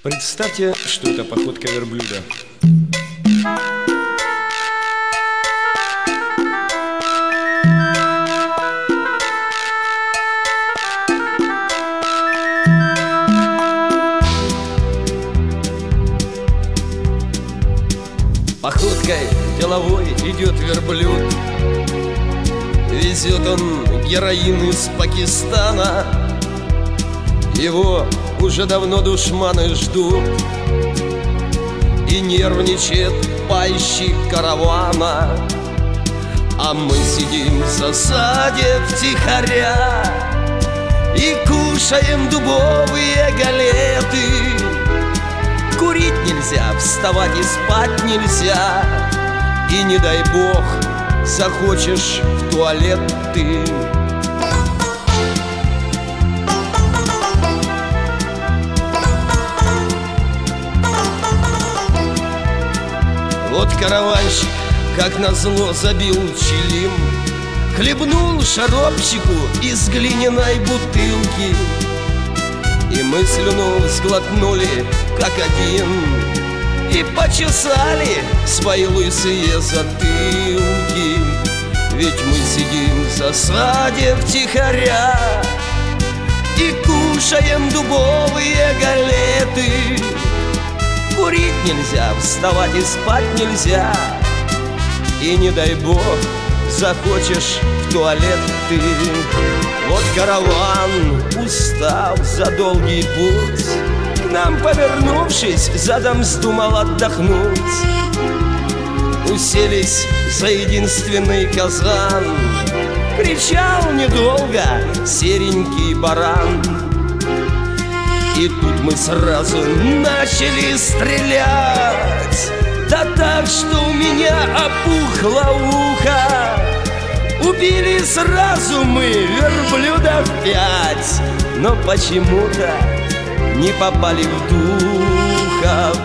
Представьте, что это походка верблюда. Походкой деловой идет верблюд. Везет он героин из Пакистана. Его уже давно душманы ждут, и нервничает пайщик каравана. А мы сидим в засаде втихаря и кушаем дубовые галеты. Курить нельзя, вставать и спать нельзя, и не дай бог захочешь в туалет ты. Вот караванщик, как назло, забил чилим, хлебнул шаропчику из глиняной бутылки, и мы слюну сглотнули, как один, и почесали свои лысые затылки. Ведь мы сидим в засаде втихаря и кушаем дубовые галеты. Курить нельзя, вставать и спать нельзя, и не дай бог захочешь в туалет ты. Вот караван, устав за долгий путь, к нам повернувшись, задом вздумал отдохнуть. Уселись за единственный казан, кричал недолго серенький баран. И тут мы сразу начали стрелять, да так, что у меня опухло ухо. Убили сразу мы верблюдов 5, но почему-то не попали в духов.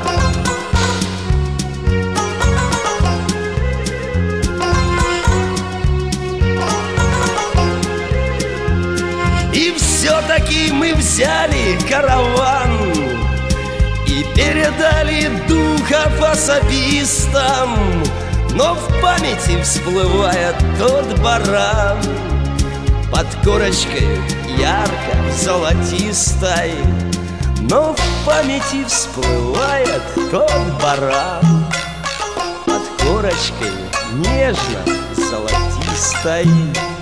И все-таки мы взяли караван и передали духов особистам. Но в памяти всплывает тот баран под корочкой ярко-золотистой. Но в памяти всплывает тот баран под корочкой нежно-золотистой.